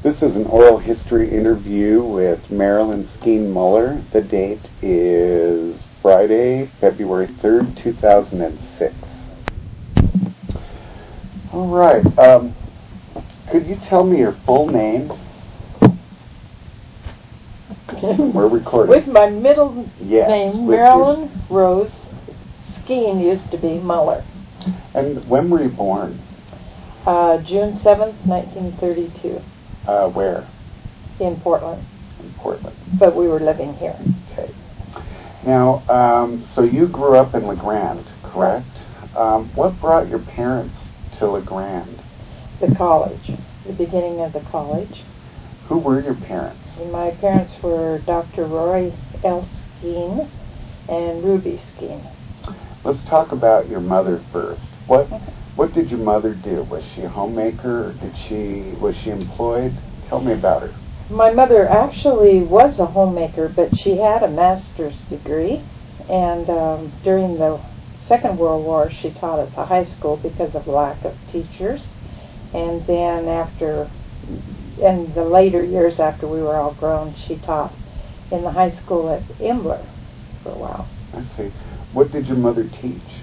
This is an oral history interview with Marilyn Skeen Muller. The date is Friday, February 3rd, 2006. All right. Could you tell me your full name? We're recording. With my middle name, Marilyn Rose Skeen, used to be Muller. And when were you born? June 7th, 1932. Where? In Portland. In Portland. But we were living here. Okay. Now, so you grew up in LeGrand, correct? What brought your parents to LeGrand? The college. The beginning of the college. Who were your parents? And my parents were Dr. Roy L. Skeen and Ruby Skeen. Let's talk about your mother first. What did your mother do? Was she a homemaker? Was she employed? Tell me about her. My mother actually was a homemaker, but she had a master's degree, and during the Second World War she taught at the high school because of lack of teachers, and then in the later years after we were all grown, she taught in the high school at Imbler for a while. I see. What did your mother teach?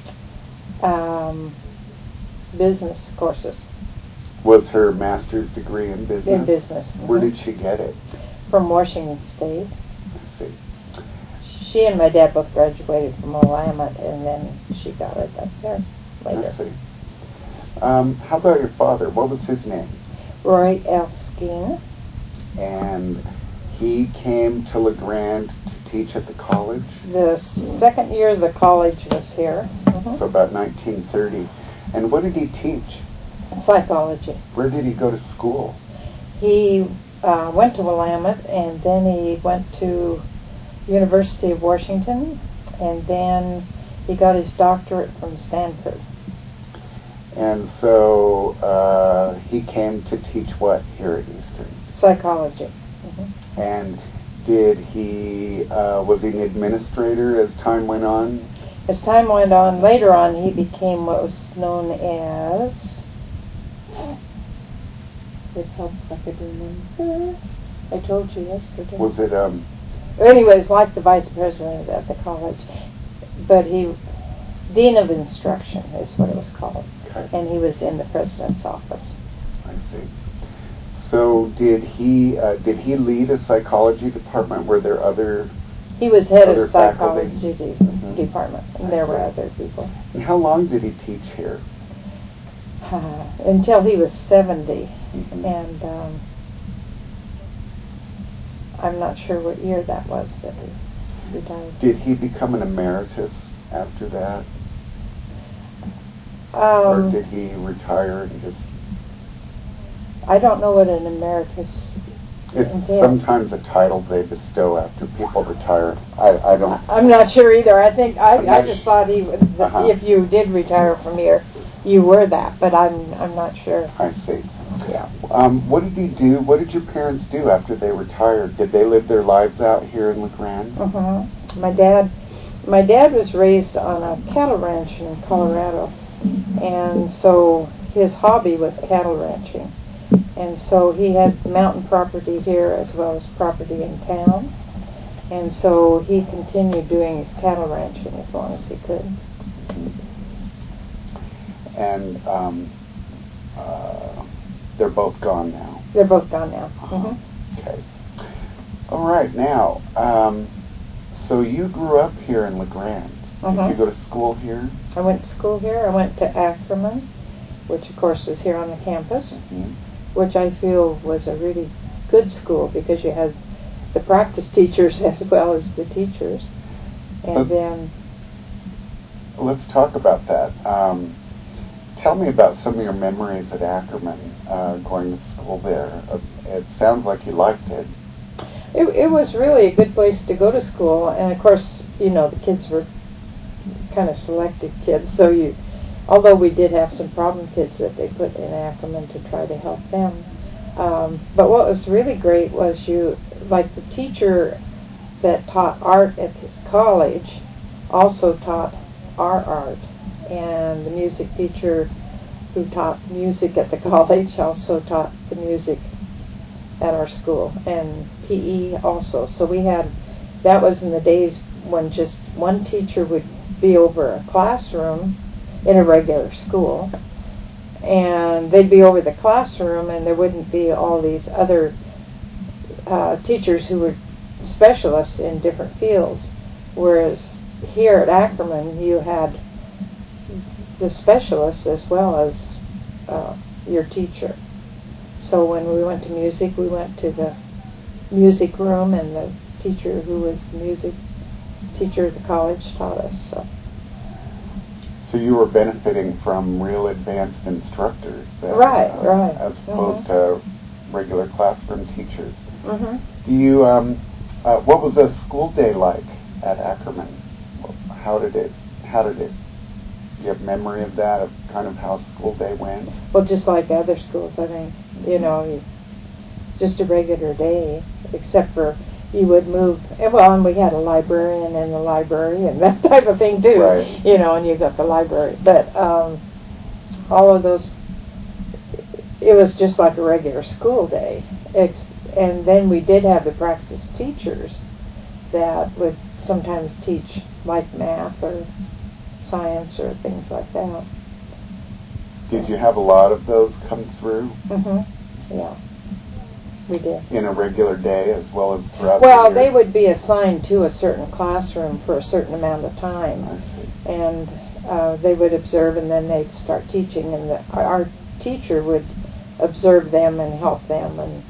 Business courses. Was her master's degree in business? In business. Where did she get it? From Washington State. I see. She and my dad both graduated from Willamette, and then she got it up there later. I see. How about your father? What was his name? Roy L. Skeen. And he came to LeGrand to teach at the college? The second year the college was here. So about 1930. And what did he teach? Psychology. Where did he go to school? He went to Willamette, and then he went to University of Washington, and then he got his doctorate from Stanford. And so he came to teach what here at Eastern? Psychology. And did he, was he an administrator as time went on? As time went on, later on he became what was known as, it helps if I could remember, I told you yesterday. Was it, anyways, like the vice president at the college, but dean of instruction is what it was called. Okay. And he was in the president's office. I see. So did he lead a psychology department? Were there other? He was head of faculty? psychology department, and there were other people. And how long did he teach here? Until he was 70, and I'm not sure what year that was that he retired. Did he become an emeritus after that? Or did he retire and just... I don't know what an emeritus It's sometimes a title they bestow after people retire. I don't... I'm not sure either. I think I just thought he was, if you did retire from here, you were that, but I'm not sure. I see. Yeah. What did he do? What did your parents do after they retired? Did they live their lives out here in LeGrand? My dad was raised on a cattle ranch in Colorado, and so his hobby was cattle ranching. And so he had mountain property here as well as property in town. And so he continued doing his cattle ranching as long as he could. And they're both gone now. They're both gone now. Okay. All right. Now, so you grew up here in LeGrand. Did you go to school here? I went to school here. I went to Ackerman, which of course is here on the campus, which I feel was a really good school because you had the practice teachers as well as the teachers. And then... Let's talk about that. Tell me about some of your memories at Ackerman, going to school there. It sounds like you liked it. It was really a good place to go to school, and of course, the kids were kind of selected kids, so although we did have some problem kids that they put in Ackerman to try to help them. But what was really great was like the teacher that taught art at the college also taught our art, and the music teacher who taught music at the college also taught the music at our school, and PE also. So that was in the days when just one teacher would be over a classroom in a regular school, and they'd be over the classroom, and there wouldn't be all these other teachers who were specialists in different fields. Whereas here at Ackerman, you had the specialists as well as your teacher. So when we went to music, we went to the music room, and the teacher who was the music teacher at the college taught us. So you were benefiting from real advanced instructors, then, right, as opposed to regular classroom teachers. Mm-hmm. Do you? What was a school day like at Ackerman? How did it? Do you have memory of that, of kind of how school day went? Well, just like other schools, I think. Just a regular day, except for you would move. And we had a librarian in the library and that type of thing too. Right. And you got the library. But all of those, it was just like a regular school day. And then we did have the practice teachers that would sometimes teach like math or science or things like that. Did you have a lot of those come through? Mm-hmm. Yeah, we did. In a regular day as well as throughout the Well, year? they would be assigned to a certain classroom for a certain amount of time. I see. And they would observe, and then they'd start teaching, and our teacher would observe them and help them. And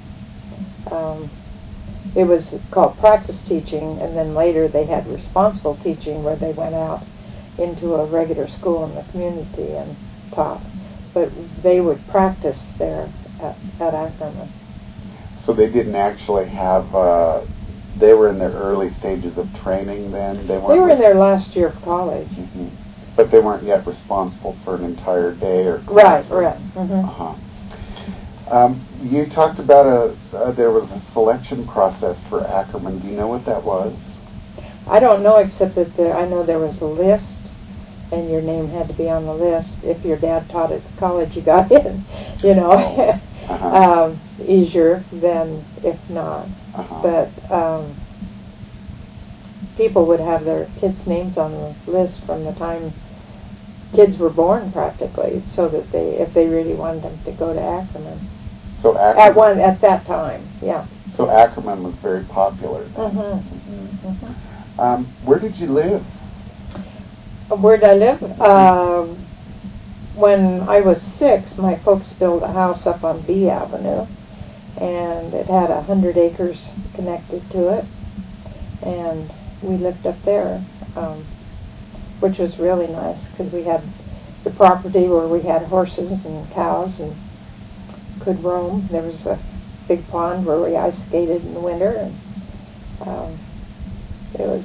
it was called practice teaching, and then later they had responsible teaching, where they went out into a regular school in the community and taught. But they would practice there at Ackerman. So they didn't actually have, they were in their early stages of training then? They were in their last year of college. Mm-hmm. But they weren't yet responsible for an entire day or class. Right. Mm-hmm. Uh-huh. You talked about there was a selection process for Ackerman. Do you know what that was? I don't know, except that I know there was a list, and your name had to be on the list. If your dad taught at the college, you got in, Uh-huh. Easier than if not. Uh-huh. But people would have their kids' names on the list from the time kids were born, practically, so that if they really wanted them to go to Ackerman. So Ackerman, at that time, yeah. So Ackerman was very popular then. Mm-hmm. Mm-hmm. Where did you live? Where did I live? When I was 6, my folks built a house up on B Avenue, and it had 100 acres connected to it, and we lived up there, which was really nice, because we had the property where we had horses and cows and could roam. There was a big pond where we ice skated in the winter, and it was,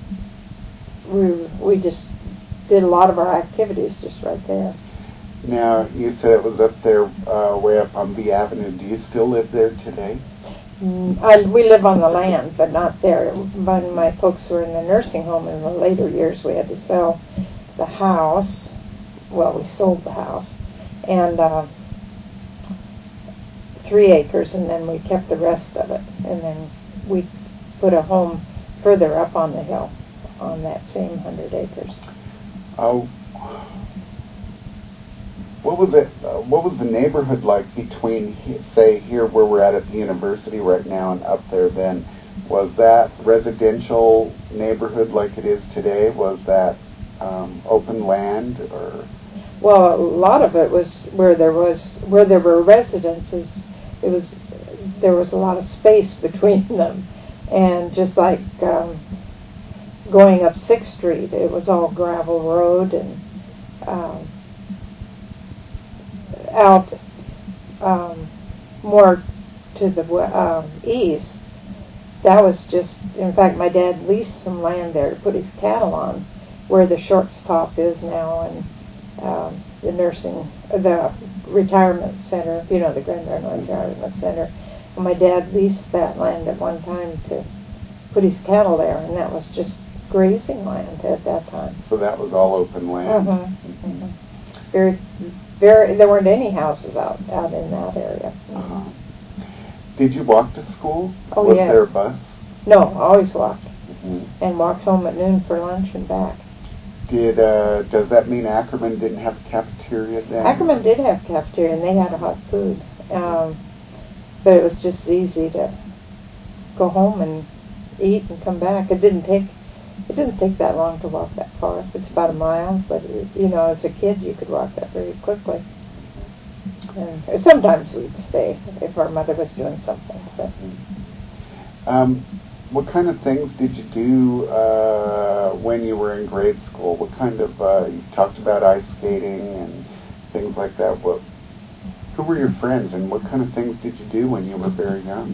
we just did a lot of our activities just right there. Now, you said it was up there, way up on B Avenue. Do you still live there today? We live on the land, but not there. When my folks were in the nursing home in the later years, we had to sell the house. Well, we sold the house, and 3 acres, and then we kept the rest of it. And then we put a home further up on the hill on that same 100 acres. Oh. What was it? What was the neighborhood like between, say, here where we're at the university right now and up there then? Was that residential neighborhood like it is today? Was that open land or? Well, a lot of it was where there were residences. There was a lot of space between them, and just like going up 6th Street, it was all gravel road, and out more to the east, that was just, in fact, my dad leased some land there to put his cattle on, where the shortstop is now, and the retirement center, the Grand Island Retirement Center. And my dad leased that land at one time to put his cattle there, and that was just grazing land at that time. So that was all open land? Mm-hmm. Mm-hmm. There weren't any houses out in that area. Uh-huh. Did you walk to school? Oh, Was yes. there a bus? No, always walked. Mm-hmm. And walked home at noon for lunch and back. Does that mean Ackerman didn't have a cafeteria then? Ackerman did have cafeteria, and they had a hot food. But it was just easy to go home and eat and come back. It didn't take that long to walk that far. It's about a mile, but as a kid you could walk that very quickly. And sometimes we'd stay if our mother was doing something. But. What kind of things did you do when you were in grade school? What kind of you talked about ice skating and things like that. Who were your friends, and what kind of things did you do when you were very young?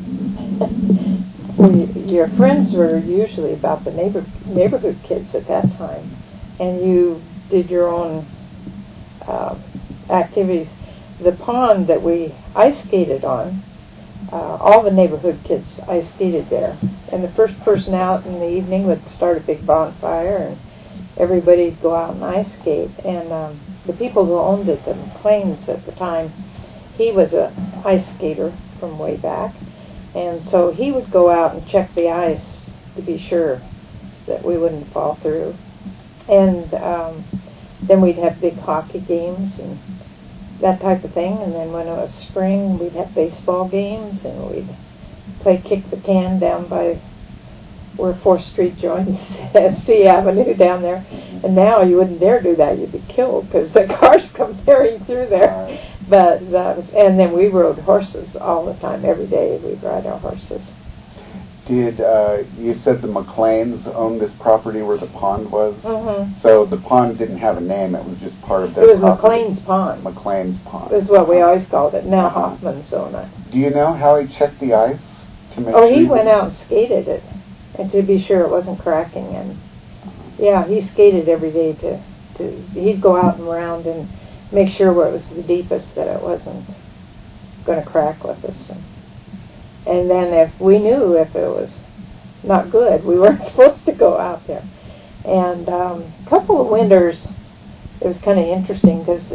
Your friends were usually about the neighborhood kids at that time, and you did your own activities. The pond that we ice skated on, all the neighborhood kids ice skated there, and the first person out in the evening would start a big bonfire, and everybody'd go out and ice skate. And the people who owned it, the McLeans at the time, he was an ice skater from way back, and so he would go out and check the ice to be sure that we wouldn't fall through. And then we'd have big hockey games and that type of thing. And then when it was spring, we'd have baseball games, and we'd play kick the can down by where 4th Street joins C Avenue down there. And now you wouldn't dare do that. You'd be killed because the cars come tearing through there. But that was, and then we rode horses all the time. Every day we'd ride our horses. Did you said the McLeans owned this property where the pond was? Mm-hmm. So the pond didn't have a name. It was just part of their It was property. McLean's Pond. McLean's Pond. Is what we always called it. Now Hoffman's own it. Do you know how he checked the ice to make Oh, sure he went out and skated it, and to be sure it wasn't cracking. And yeah, he skated every day he'd go out and around and make sure where it was the deepest that it wasn't going to crack with us. And then if we knew if it was not good, we weren't supposed to go out there. And a couple of winters, it was kind of interesting because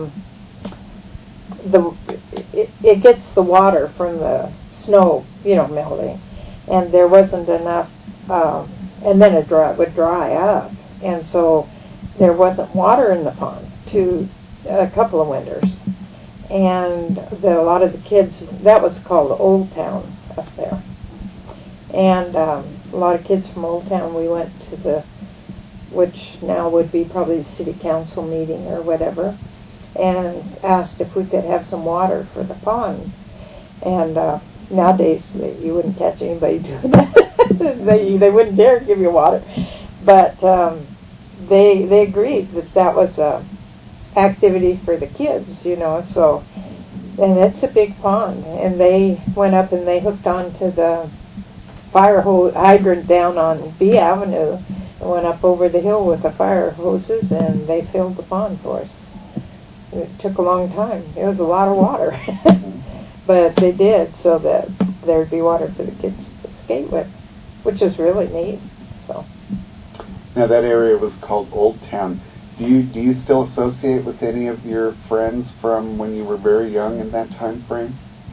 it gets the water from the snow, melting, and there wasn't enough, and then it would dry up, and so there wasn't water in the pond a couple of winters. And a lot of the kids, that was called Old Town up there. And a lot of kids from Old Town, we went to which now would be probably the city council meeting or whatever, and asked if we could have some water for the pond. And nowadays, you wouldn't catch anybody doing that. They wouldn't dare give you water. But they agreed that was a activity for the kids, so, and it's a big pond, and they went up and they hooked onto the fire hydrant down on B Avenue and went up over the hill with the fire hoses, and they filled the pond for us. It took a long time. It was a lot of water. But they did, so that there'd be water for the kids to skate with, which is really neat. So. Now that area was called Old Town. Do you still associate with any of your friends from when you were very young in that time frame?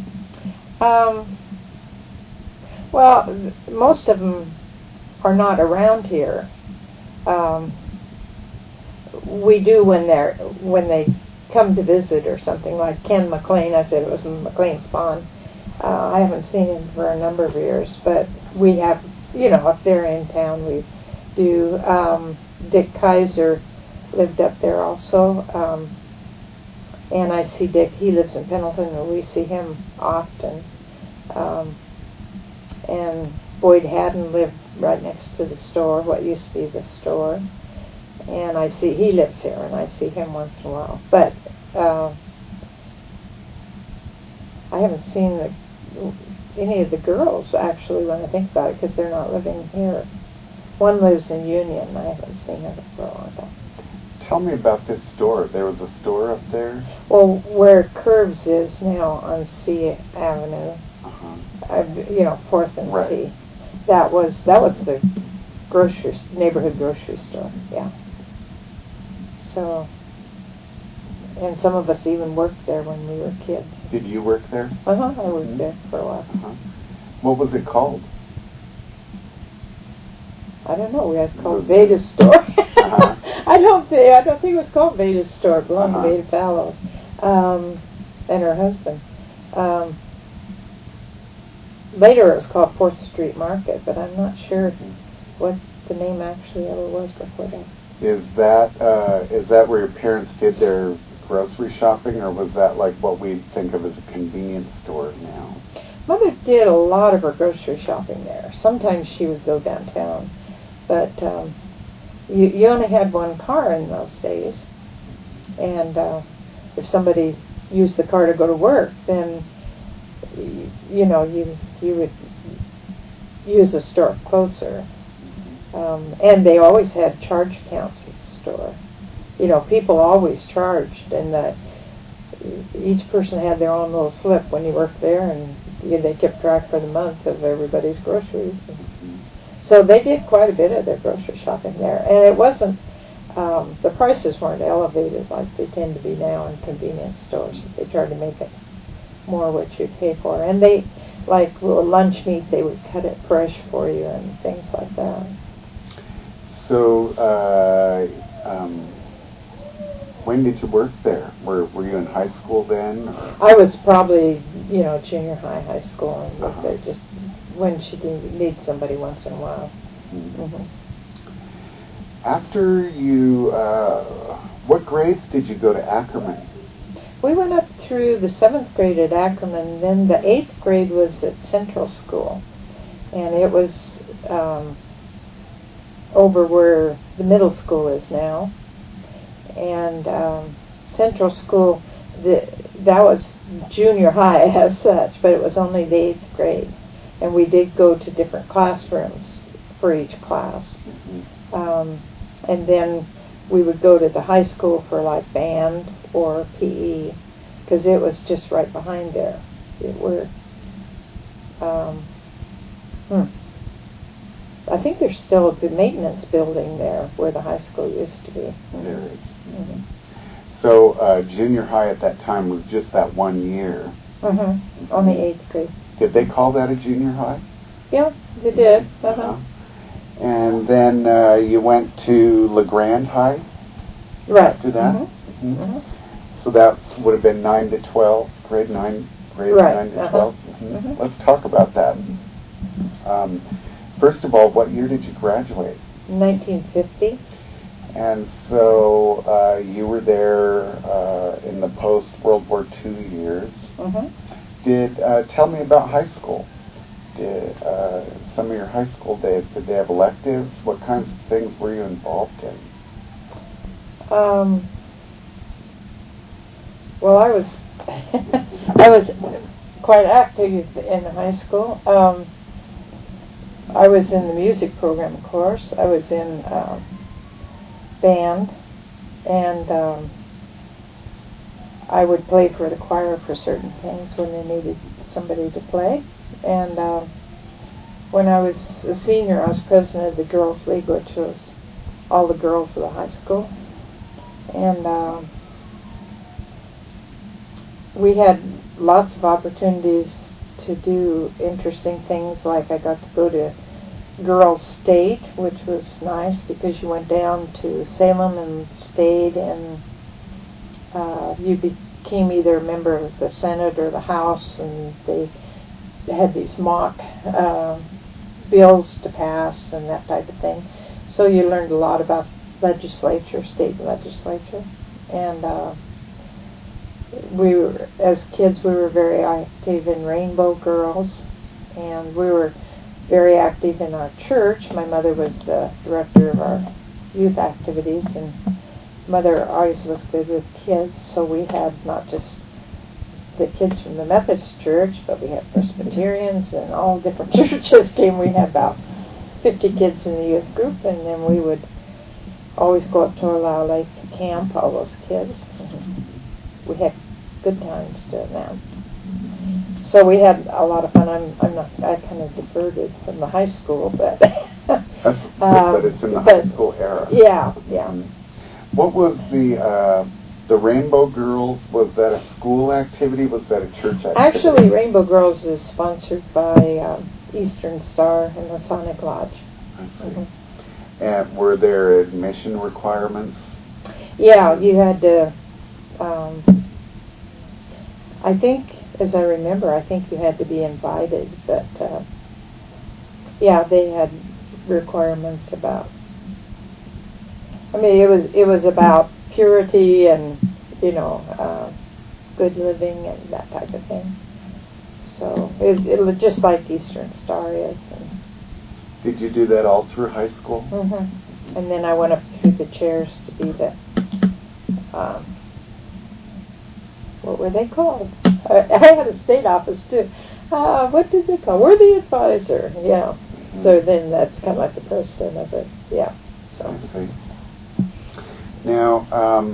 Well, most of them are not around here. We do when they come to visit or something, like Ken McLean. I said it was in McLean's Pond. I haven't seen him for a number of years, but we have, if they're in town, we do. Dick Kaiser lived up there also, and I see Dick. He lives in Pendleton, and we see him often. And Boyd Haddon lived right next to the store, what used to be the store, and he lives here, and I see him once in a while. But I haven't seen any of the girls actually when I think about it, because they're not living here. One lives in Union. I haven't seen her for a long time. Tell me about this store. There was a store up there? Well, where Curves is now on C Avenue, 4th and right. C. That was the neighborhood grocery store. Yeah. So And some of us even worked there when we were kids. Did you work there? I worked there for a while. What was it called? I don't know. It was called Veda's Store. I don't think it was called Veda's Store. It belonged to Veda Fallow and her husband. Later it was called 4th Street Market, but I'm not sure what the name actually ever was before that. Is that where your parents did their grocery shopping, or was that like what we think of as a convenience store now? Mother did a lot of her grocery shopping there. Sometimes she would go downtown, but you only had one car in those days, and if somebody used the car to go to work, then you would use a store closer. And they always had charge accounts at the store. People always charged, and that each person had their own little slip when you worked there, and they kept track for the month of everybody's groceries. So they did quite a bit of their grocery shopping there, and it wasn't, the prices weren't elevated like they tend to be now in convenience stores. They tried to make it more what you pay for. And they, like lunch meat, they would cut it fresh for you and things like that. So, when did you work there? Were you in high school then? Or? I was probably, junior high school, and worked there just when she did need somebody once in a while. Mm-hmm. After you, what grades did you go to Ackerman? We went up through the 7th grade at Ackerman, then the 8th grade was at Central School, and it was over where the middle school is now. And Central School, that was junior high as such, but it was only the 8th grade. And we did go to different classrooms for each class. And then we would go to the high school for like band or PE, because it was just right behind there. I think there's still the maintenance building there where the high school used to be. There is. Mm-hmm. So junior high at that time was just that 1 year. Mm-hmm. Only 8th grade. Did they call that a junior high? Yeah, they did. And then you went to LeGrand High? Right. After that? Mm-hmm. Mm-hmm. So that would have been 9 to 12, grade 9 right. 9 to 12? Mm-hmm. Let's talk about that. First of all, what year did you graduate? 1950. And so you were there in the post-World War II years. Mm-hmm. Tell me about high school. Did some of your high school days, did they have electives? What kinds of things were you involved in? Well, I was I was quite active in high school. I was in the music program, of course. I was in band, and I would play for the choir for certain things when they needed somebody to play. And when I was a senior, I was president of the Girls' League, which was all the girls of the high school. And we had lots of opportunities to do interesting things, like I got to go to Girls State, which was nice because you went down to Salem and stayed, and you became either a member of the Senate or the House, and they had these mock bills to pass and that type of thing. So you learned a lot about legislature, state legislature, and we were, as kids, we were very active in Rainbow Girls, and we were very active in our church. My mother was the director of our youth activities, and Mother always was good with kids, so we had not just the kids from the Methodist church, but we had Presbyterians, and all different churches came. We had about 50 kids in the youth group, and then we would always go up to Olau Lake to camp, all those kids. We had good times doing that. So we had a lot of fun. I kind of diverted from the high school, but but it's in the high school era. Yeah. What was the The Rainbow Girls, was that a school activity? Was that a church activity? Actually, Rainbow Girls is sponsored by Eastern Star and the Sonic Lodge. I see. And were there admission requirements? Yeah, you had to, I think, as I remember, I think you had to be invited, but yeah, they had requirements about, I mean, it was about purity and, you know, good living and that type of thing. So it was just like Eastern Star is. And did you do that all through high school? Mm-hmm. And then I went up through the chairs to be the, what were they called? I had a state office too. What did they call? We're the advisor. Yeah. Mm-hmm. So then that's kind of like the president of it. Yeah. So. I see. Now,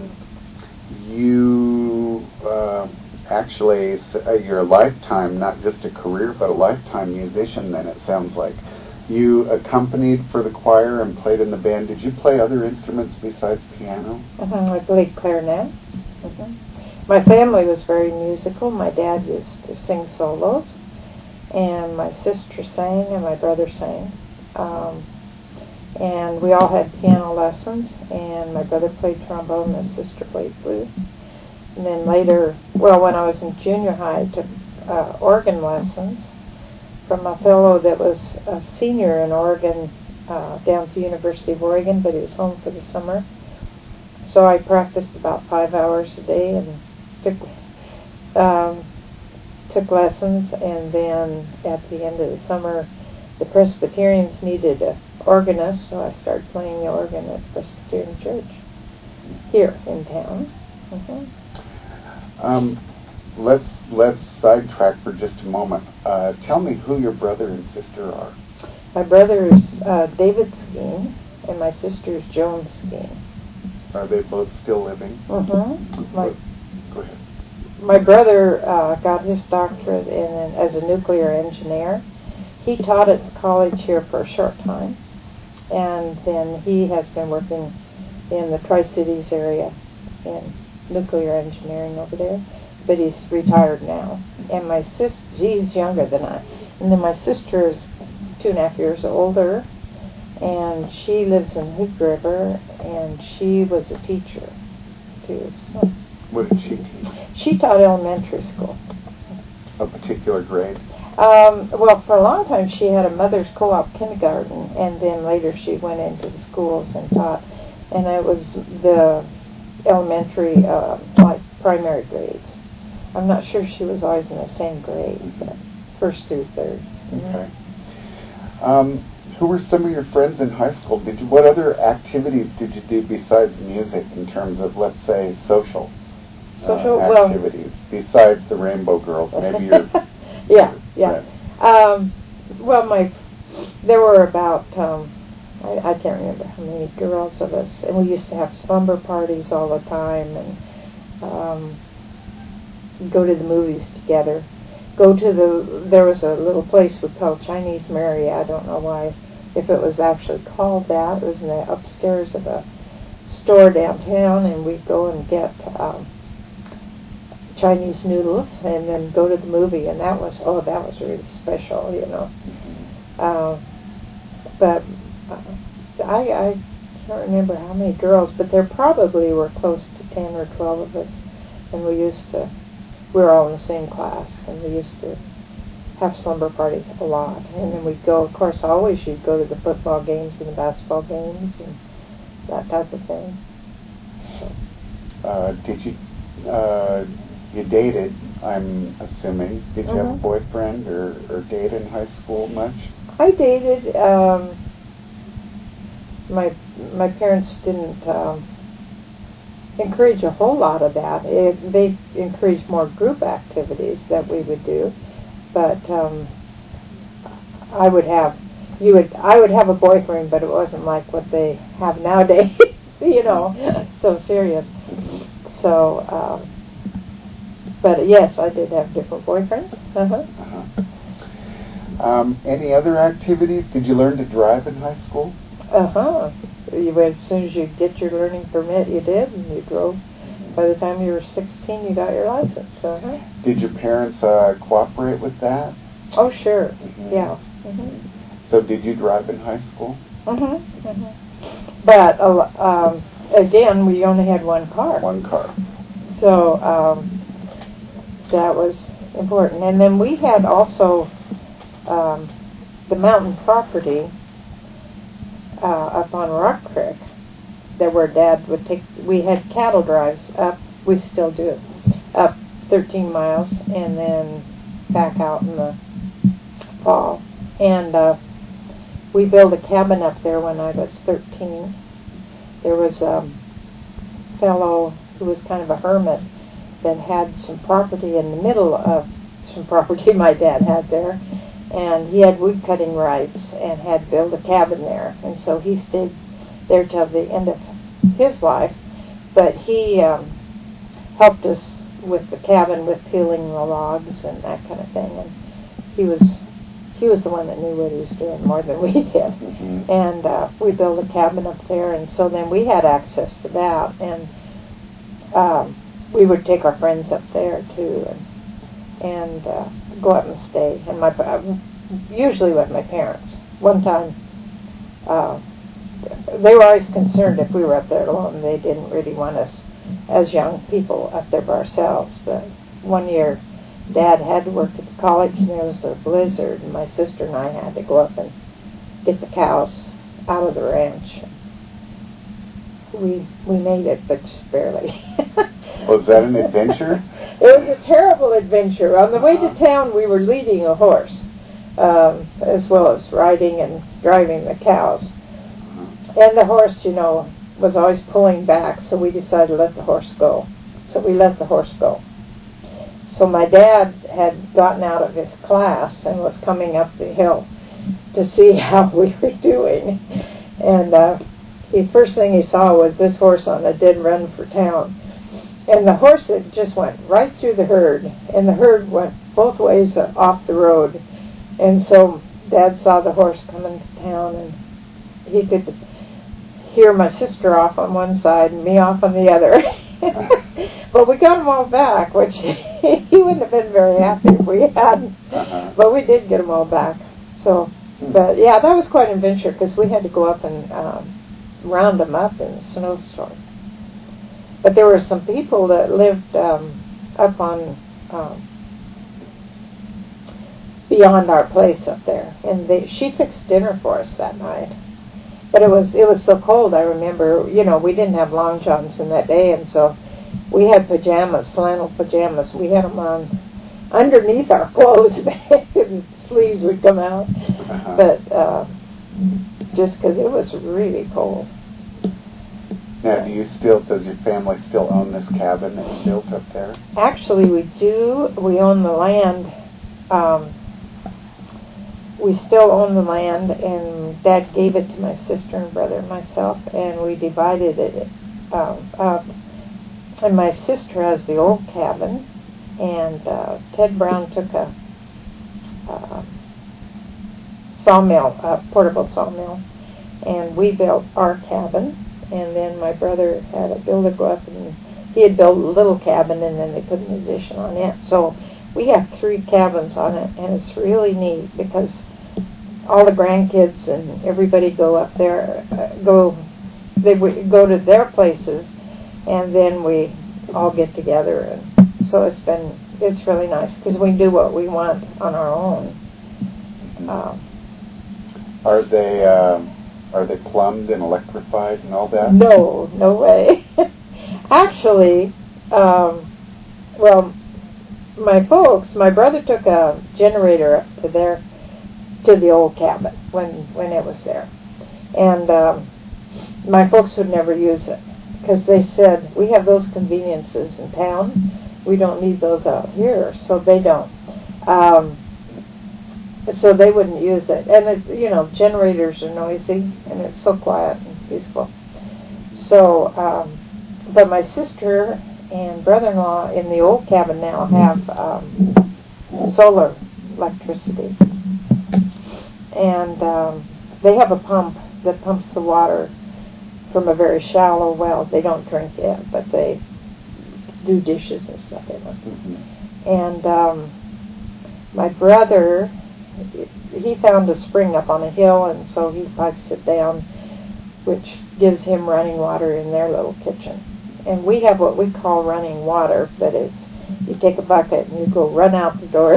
you actually, you're a lifetime, not just a career, but a lifetime musician then, it sounds like. You accompanied for the choir and played in the band. Did you play other instruments besides piano? I played clarinet. My family was very musical. My dad used to sing solos, and my sister sang, and my brother sang. And we all had piano lessons, and my brother played trombone, my sister played flute. And then later, well, when I was in junior high, I took organ lessons from a fellow that was a senior in Oregon, down at the University of Oregon, but he was home for the summer. So I practiced about 5 hours a day and took lessons, and then at the end of the summer, the Presbyterians needed an organist, so I started playing the organ at the Presbyterian Church here in town. Let's sidetrack for just a moment. Tell me who your brother and sister are. My brother is David Skeen, and my sister is Joan Skeen. Are they both still living? Go ahead. My brother got his doctorate as a nuclear engineer. He taught at the college here for a short time, and then he has been working in the Tri-Cities area in nuclear engineering over there, but he's retired now. And my sister, she's younger than I, and then my sister is 2.5 years older, and she lives in Hood River, and she was a teacher too. So. What did she teach? She taught elementary school. A particular grade? Well, for a long time she had a mother's co-op kindergarten, and then later she went into the schools and taught, and it was the elementary, like primary grades. I'm not sure she was always in the same grade, but first through third. Okay. Who were some of your friends in high school? What other activities did you do besides music in terms of, let's say, social activities, besides the Rainbow Girls? Maybe your yeah. Well, there were about I can't remember how many girls of us, and we used to have slumber parties all the time, and go to the movies together. There was a little place we called Chinese Mary. I don't know why, if it was actually called that. It was in the upstairs of a store downtown, and we'd go and get Chinese noodles and then go to the movie, and that was really special, you know. But I can't remember how many girls, but there probably were close to 10 or 12 of us, and we were all in the same class, and we used to have slumber parties a lot. And then we'd go, of course, always you'd go to the football games and the basketball games and that type of thing. So. You dated, I'm assuming. Did you have a boyfriend or date in high school much? I dated. My parents didn't encourage a whole lot of that. They encouraged more group activities that we would do, but I would have a boyfriend, but it wasn't like what they have nowadays, you know, so serious. So, but yes, I did have different boyfriends. Any other activities? Did you learn to drive in high school? As soon as you get your learning permit, you did, and you drove By the time you were 16, you got your license. Did your parents cooperate with that? Oh, sure. Mm-hmm. Yeah. Mm-hmm. So did you drive in high school? Mm-hmm. Mm-hmm. But again, we only had one car. One car. So that was important. And then we had also the mountain property up on Rock Creek, that where Dad would take. We had cattle drives up. We still do, up 13 miles and then back out in the fall. And we built a cabin up there when I was 13. There was a fellow who was kind of a hermit that had some property in the middle of some property my dad had there, and he had wood cutting rights and had built a cabin there, and so he stayed there till the end of his life. But he helped us with the cabin, with peeling the logs and that kind of thing, and he was the one that knew what he was doing more than we did. Mm-hmm. And we built a cabin up there, and so then we had access to that, and we would take our friends up there too, and go up and stay. And usually with my parents. One time, they were always concerned if we were up there alone. They didn't really want us as young people up there by ourselves. But one year, Dad had to work at the college, and there was a blizzard, and my sister and I had to go up and get the cows out of the ranch. We made it, but just barely. Was that an adventure? It was a terrible adventure. On the way to town, we were leading a horse, as well as riding and driving the cows. And the horse, was always pulling back, so we decided to let the horse go. So we let the horse go. So my dad had gotten out of his class and was coming up the hill to see how we were doing. And the first thing he saw was this horse on a dead run for town. And the horse had just went right through the herd, and the herd went both ways off the road. And so Dad saw the horse coming to town, and he could hear my sister off on one side and me off on the other. But we got them all back, which he wouldn't have been very happy if we hadn't. But we did get them all back. So, but yeah, that was quite an adventure, because we had to go up and round them up in a snowstorm. But there were some people that lived up on beyond our place up there, and she fixed dinner for us that night. But it was so cold. I remember, we didn't have long johns in that day, and so we had pajamas, flannel pajamas. We had them on underneath our clothes. The sleeves would come out, but just because it was really cold. Now, does your family still own this cabin that you built up there? Actually, we do. We own the land. We still own the land, and Dad gave it to my sister and brother and myself, and we divided it up. And my sister has the old cabin, and Ted Brown took a sawmill, a portable sawmill, and we built our cabin. And then my brother had a builder go up, and he had built a little cabin, and then they put an addition on it. So we have 3 cabins on it, and it's really neat because all the grandkids and everybody go up there, they go to their places, and then we all get together. And so it's really nice because we do what we want on our own. Are they plumbed and electrified and all that? No way. Actually, my brother took a generator up to the old cabin when it was there. And my folks would never use it because they said, we have those conveniences in town. We don't need those out here, so they don't. So they wouldn't use it. And, generators are noisy, and it's so quiet and peaceful. So, but my sister and brother-in-law in the old cabin now have solar electricity. And they have a pump that pumps the water from a very shallow well. They don't drink it, but they do dishes and stuff in them. Mm-hmm. And my brother, he found a spring up on a hill, and so he pipes it down, which gives him running water in their little kitchen. And we have what we call running water, but it's, you take a bucket and you go run out the door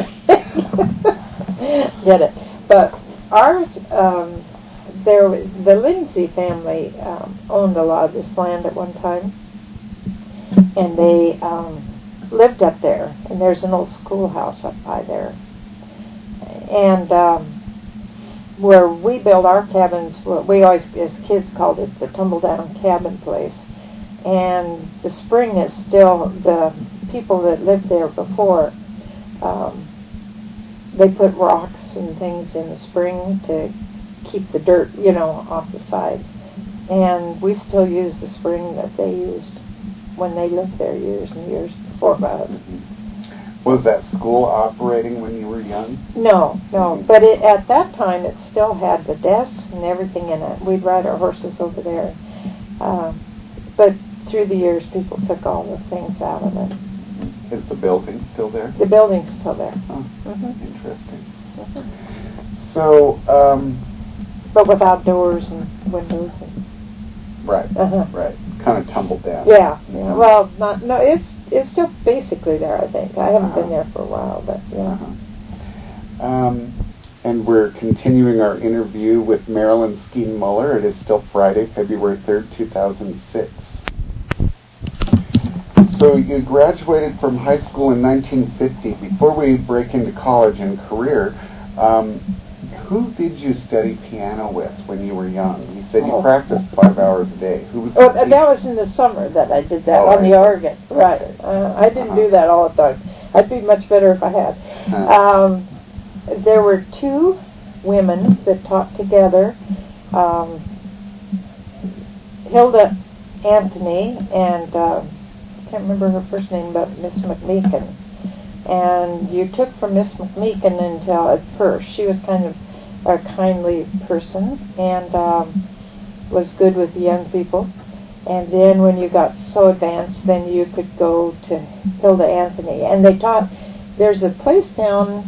get it. But ours, the Lindsay family owned a lot of this land at one time, and they lived up there, and there's an old schoolhouse up by there. And where we built our cabins, we always, as kids, called it the tumble-down cabin place. And the spring is still, the people that lived there before, they put rocks and things in the spring to keep the dirt, off the sides. And we still use the spring that they used when they lived there years and years before us. Was that school operating when you were young? No. But at that time, it still had the desks and everything in it. We'd ride our horses over there. But through the years, people took all the things out of it. Is the building still there? The building's still there. Oh, mm-hmm. Interesting. Mm-hmm. So, but without doors and windows. And right, uh-huh. Right. Kind of tumbled down. Yeah. Well, it's still basically there, I think. I haven't been there for a while, but yeah. And we're continuing our interview with Marilyn Skeen Muller. It is still Friday, February 3rd, 2006. So you graduated from high school in 1950. Before we break into college and career, who did you study piano with when you were young? You said you practiced 5 hours a day. Who was that was in the summer that I did that on the organ. Right. I didn't do that all the time. I'd be much better if I had. There were two women that taught together. Hilda Anthony and I can't remember her first name, but Miss McMeekin. And you took from Miss McMeekin until at first she was kind of a kindly person and was good with the young people. And then when you got so advanced, then you could go to Hilda Anthony. And they taught, there's a place down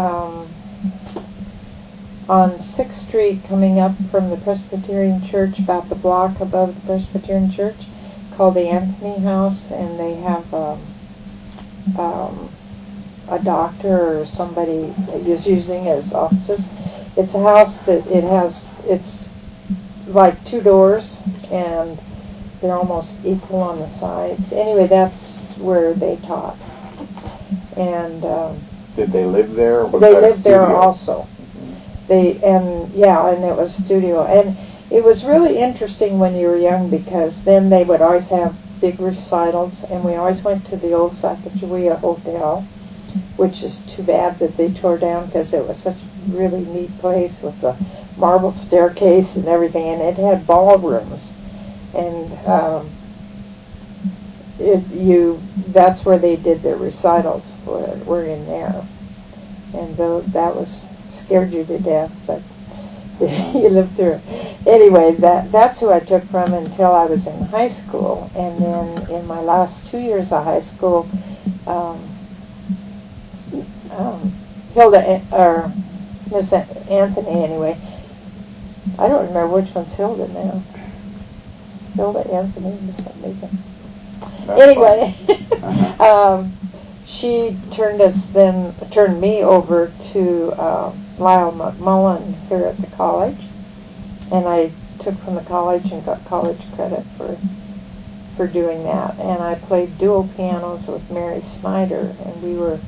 on 6th Street coming up from the Presbyterian Church, about the block above the Presbyterian Church, called the Anthony House, and they have a doctor or somebody is using as offices. It's a house that it's like two doors, and they're almost equal on the sides. Anyway, that's where they taught. And did they live there? Or was they that lived there studio? also. And it was studio. And it was really interesting when you were young, because then they would always have big recitals, and we always went to the old Sacagawea Hotel, which is too bad that they tore down, because it was such a really neat place with the marble staircase and everything, and it had ballrooms. And that's where they did their recitals, were in there. And that was scared you to death, but you lived through it. Anyway, that's who I took from until I was in high school. And then in my last 2 years of high school, Hilda, or Miss Anthony anyway, I don't remember which one's Hilda now. Hilda Anthony, Miss McMeekin. Anyway, she turned me over to Lyle McMullen here at the college, and I took from the college and got college credit for doing that. And I played dual pianos with Mary Snyder, and we were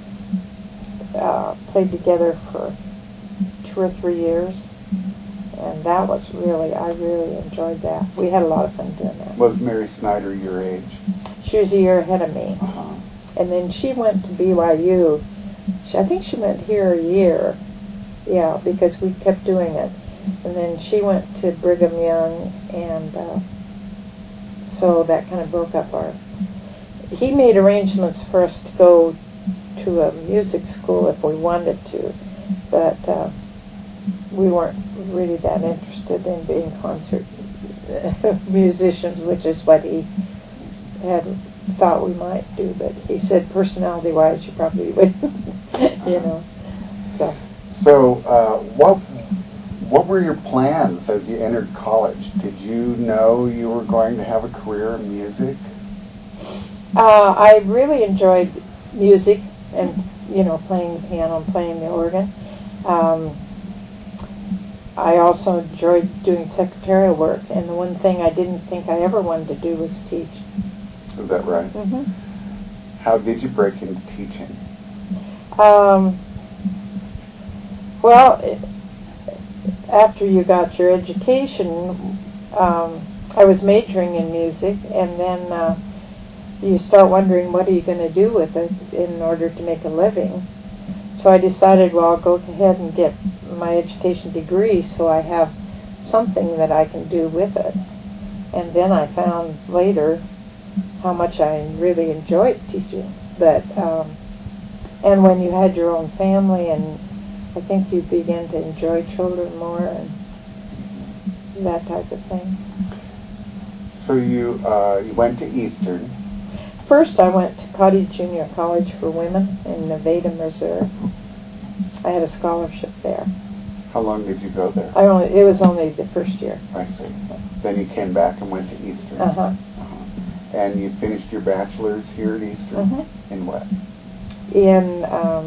played together for 2 or 3 years, and that was I really enjoyed that. We had a lot of fun doing that. Was Mary Snyder your age? She was a year ahead of me. Uh-huh. And then she went to BYU. I think she went here a year. Yeah, because we kept doing it. And then she went to Brigham Young, and so that kind of broke up our... He made arrangements for us to go to a music school if we wanted to, but we weren't really that interested in being concert musicians, which is what he had thought we might do, but he said personality-wise, you probably would, you know. So, what were your plans as you entered college? Did you know you were going to have a career in music? I really enjoyed music and, you know, playing the piano and playing the organ. I also enjoyed doing secretarial work, and the one thing I didn't think I ever wanted to do was teach. Is that right? Mm-hmm. How did you break into teaching? After you got your education, I was majoring in music, and then you start wondering what are you going to do with it in order to make a living. So I decided, well, I'll go ahead and get my education degree so I have something that I can do with it. And then I found later how much I really enjoyed teaching. But and when you had your own family, and I think you begin to enjoy children more and that type of thing. So you went to Eastern. First, I went to Cottage Junior College for Women in Nevada, Missouri. I had a scholarship there. How long did you go there? It was only the first year. I see. Then you came back and went to Eastern. And you finished your bachelor's here at Eastern? In what? In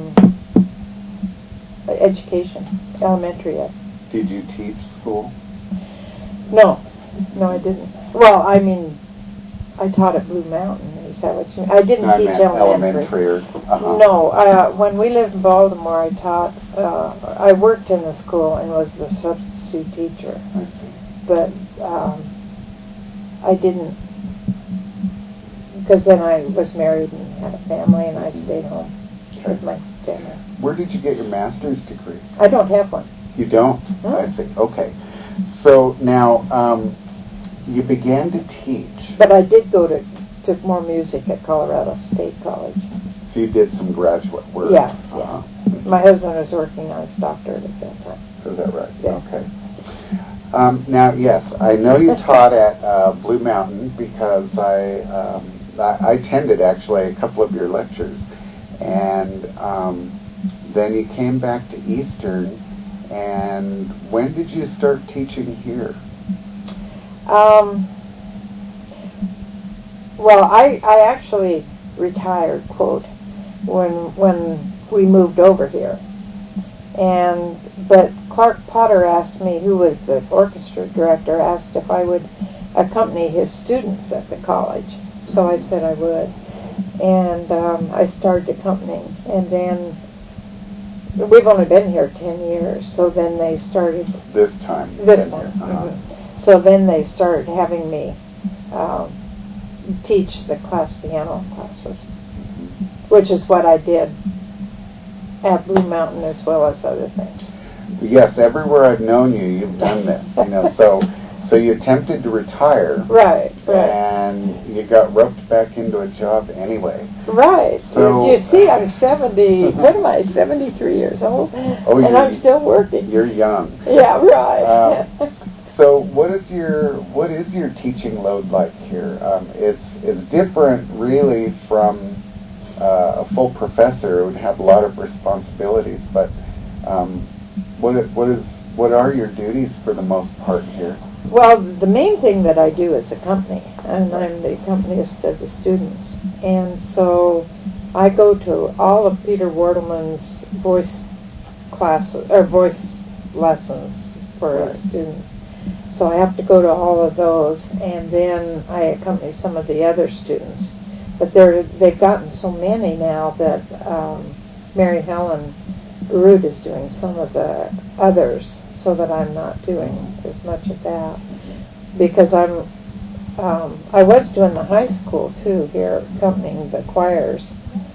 education, elementary ed. Did you teach school? No, I didn't. Well, I mean, I taught at Blue Mountain. Is that what you mean? I didn't teach elementary. No, when we lived in Baltimore, I taught. I worked in the school and was the substitute teacher. I see. But I didn't, because then I was married and had a family, and I stayed home with my family. Where did you get your master's degree? I don't have one. You don't? I see. Okay. So now you began to teach. But I did go to more music at Colorado State College. So you did some graduate work. Yeah. My husband was working on his doctorate at that time. Is that right? Yeah. Okay. Now, yes, I know you taught at Blue Mountain because I attended actually a couple of your lectures, and then you came back to Eastern. And when did you start teaching here? Well, I actually retired, quote, when we moved over here. But Clark Potter asked me, who was the orchestra director, asked if I would accompany his students at the college. So I said I would. And I started accompanying. And then we've only been here 10 years, so then they started... This time. So then they started having me teach the class piano classes, which is what I did at Blue Mountain as well as other things. Yes, everywhere I've known you, you've done this. So you attempted to retire. Right. And you got roped back into a job anyway. Right. So you see, I'm 73 years old, and I'm still working. You're young. Yeah, right. So what is your teaching load like here? It's different really from a full professor who would have a lot of responsibilities, but what are your duties for the most part here? Well, the main thing that I do is accompany, and I'm the accompanist of the students. And so I go to all of Peter Wardelman's voice classes, or voice lessons for his students. So I have to go to all of those, and then I accompany some of the other students. But they've gotten so many now that Mary Helen Root is doing some of the others, so that I'm not doing as much of that. Because I was doing the high school too here, accompanying the choirs,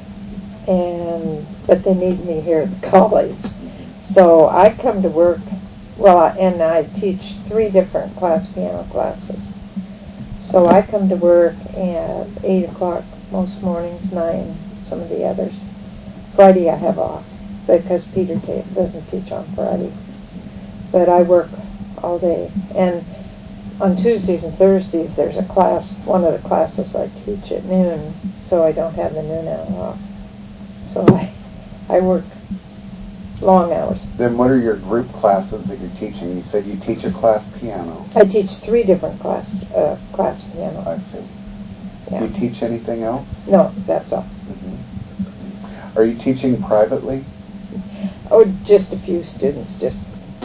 but they need me here at the college. So I come to work, and I teach 3 different class piano classes. So I come to work at 8 o'clock most mornings, 9 some of the others. Friday I have off because Peter doesn't teach on Friday. But I work all day. And on Tuesdays and Thursdays there's a class, one of the classes I teach at noon, so I don't have the noon hour off. So I work long hours. Then what are your group classes that you're teaching? You said you teach a class piano. I teach 3 different class piano. I see. Yeah. Do you teach anything else? No, that's all. Are you teaching privately? Oh, just a few students. Just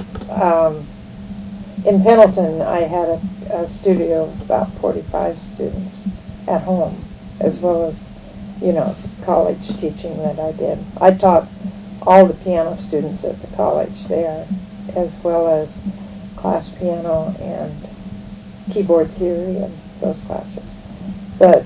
in Pendleton, I had a studio of about 45 students at home, as well as, college teaching that I did. I taught all the piano students at the college there, as well as class piano and keyboard theory and those classes. But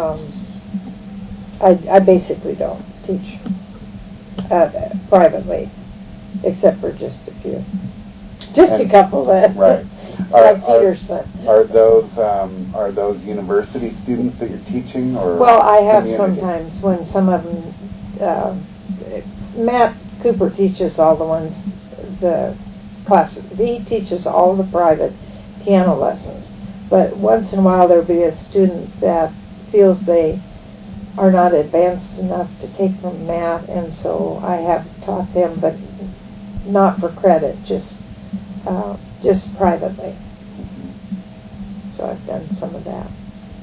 I basically don't teach privately, except for just a few. Just a couple that, right. like Peterson. Are those university students that you're teaching, or? Well, I have community? sometimes when some of them. Matt Cooper teaches all the classes. He teaches all the private piano lessons. But once in a while there'll be a student that feels they are not advanced enough to take from Matt, and so I have taught them, but not for credit, just privately. So I've done some of that.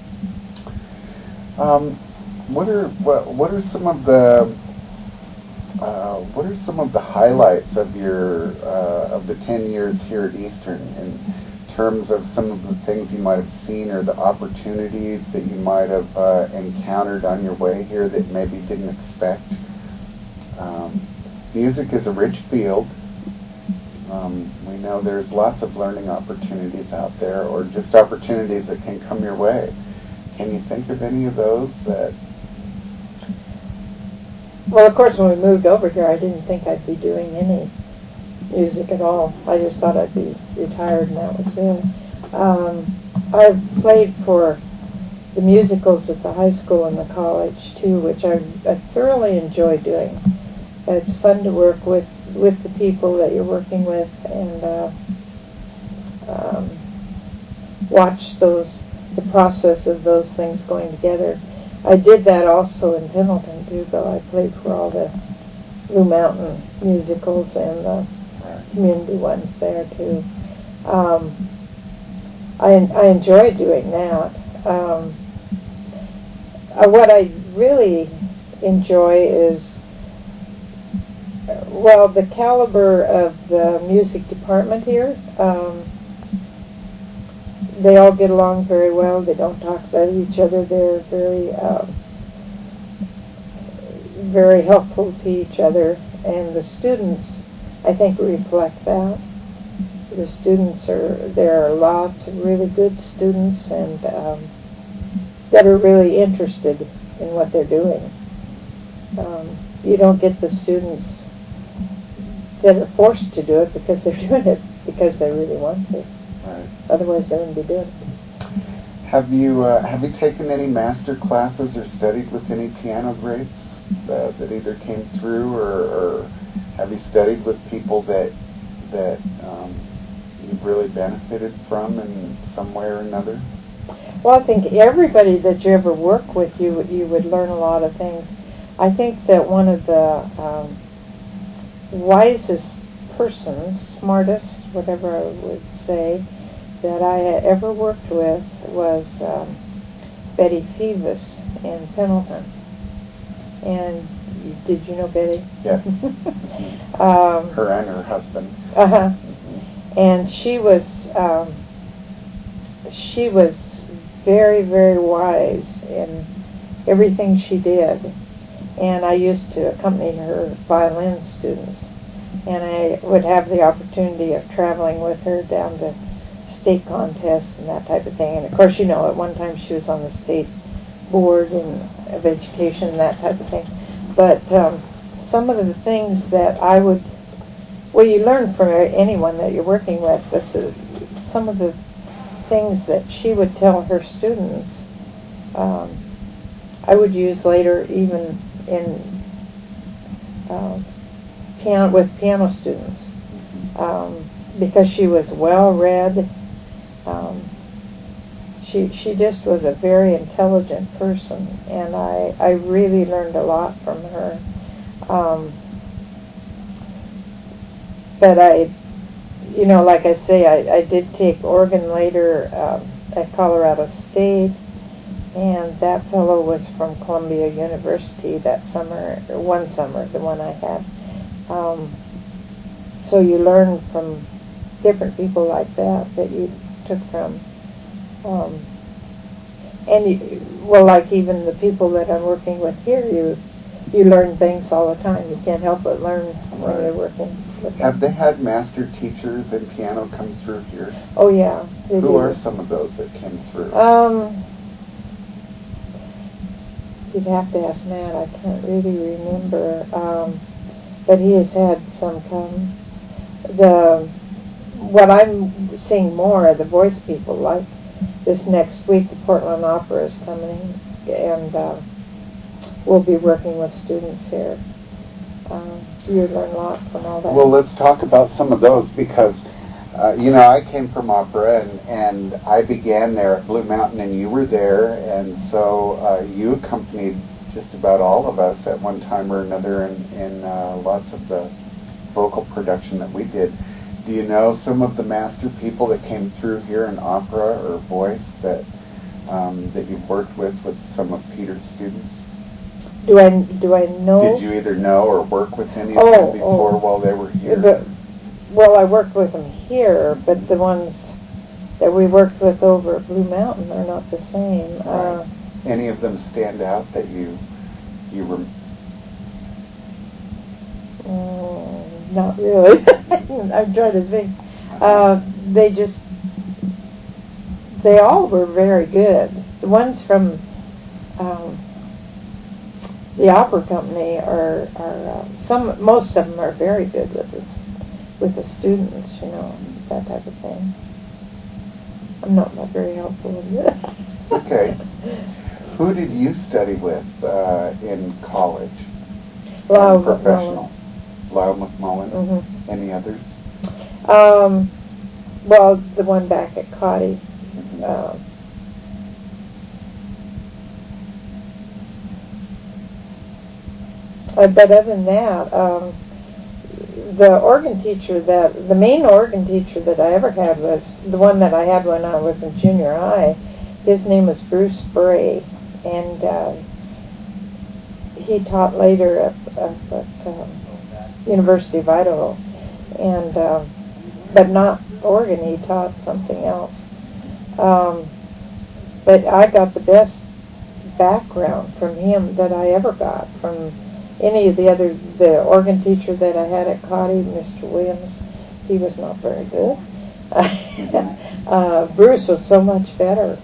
What are some of the highlights of your of the 10 years here at Eastern in terms of some of the things you might have seen or the opportunities that you might have encountered on your way here that maybe didn't expect? Music is a rich field. We know there's lots of learning opportunities out there, or just opportunities that can come your way. Can you think of any of those that? Well, of course, when we moved over here, I didn't think I'd be doing any music at all. I just thought I'd be retired and that was it. I've played for the musicals at the high school and the college, too, which I thoroughly enjoy doing. It's fun to work with the people that you're working with and watch the process of those things going together. I did that also in Pendleton, too, though. I played for all the Blue Mountain musicals and the community ones there, too. I enjoy doing that. What I really enjoy is, well, the caliber of the music department here. They all get along very well. They don't talk about each other. They're very helpful to each other. And the students, I think, reflect that. The students there are lots of really good students and that are really interested in what they're doing. You don't get the students that are forced to do it because they're doing it because they really want to. Right. Otherwise, they wouldn't be doing it. Have you taken any master classes or studied with any piano greats that either came through, or have you studied with people that you've really benefited from in some way or another? Well, I think everybody that you ever work with, you would learn a lot of things. I think that one of the wisest persons, smartest, whatever I would say, that I ever worked with was Betty Phoebus in Pendleton. And did you know Betty? Yes. Her and her husband. Uh-huh. And she was very, very wise in everything she did. And I used to accompany her violin students. And I would have the opportunity of traveling with her down to state contests and that type of thing. And of course, at one time she was on the state board of education and that type of thing. But some of the things that you learn from anyone that you're working with, some of the things that she would tell her students, I would use later even in piano students, because she was well read. She just was a very intelligent person, and I really learned a lot from her. But like I say, I did take organ later at Colorado State, and that fellow was from Columbia University that summer, one summer, the one I had. So you learn from different people like that you took from. Like even the people that I'm working with here, you learn things all the time. You can't help but learn when you're working with them. Have they had master teachers in piano come through here? Oh, yeah. Who are some of those that came through? You'd have to ask Matt. I can't really remember. But he has had some come. What I'm seeing more are the voice people. Like this next week, the Portland Opera is coming, and we'll be working with students here. You learn a lot from all that. Well, let's talk about some of those, because I came from opera, and I began there at Blue Mountain, and you were there, and so you accompanied just about all of us at one time or another in lots of the vocal production that we did. Do you know some of the master people that came through here in opera or voice that you've worked with some of Peter's students? Do I know? Did you either know or work with any of them before while they were here? I worked with them here, but the ones that we worked with over at Blue Mountain are not the same. Right. Any of them stand out that you were? Not really. I'm trying to think. They all were very good. The ones from the opera company are most of them are very good with the students, that type of thing. I'm not very helpful in this. Okay. Who did you study with in college? Professional. Lyle McMullen. Mm-hmm. Any others? The one back at Cotty. Mm-hmm. But other than that, the main organ teacher that I ever had was the one that I had when I was in junior high. His name was Bruce Bray, and he taught later at University of Idaho, and but not organ. He taught something else. But I got the best background from him that I ever got from any of the organ teacher that I had at Cotty, Mr. Williams. He was not very good. Bruce was so much better.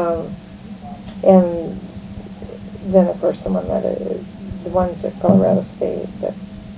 And then, of course, the ones at Colorado State. But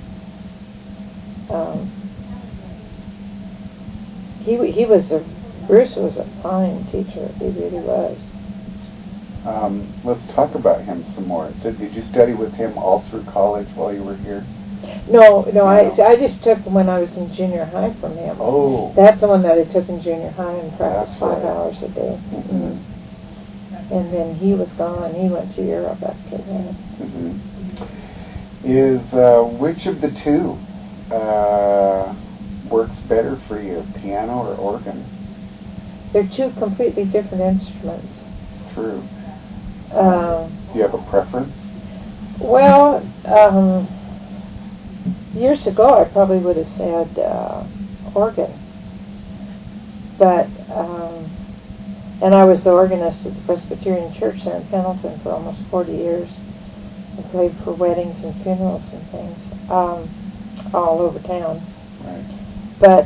Bruce was a fine teacher. He really was. Let's talk about him some more. So did you study with him all through college while you were here? No. I just took when I was in junior high from him. Oh. That's the one that I took in junior high and practiced 5 hours a day. Mm-hmm. And then he was gone. He went to Europe after that. Mm-hmm. Which of the two works better for you, piano or organ? They're two completely different instruments. True. Do you have a preference? Well, years ago I probably would have said organ. But, and I was the organist at the Presbyterian Church there in Pendleton for almost 40 years. I played for weddings and funerals and things all over town. Right. But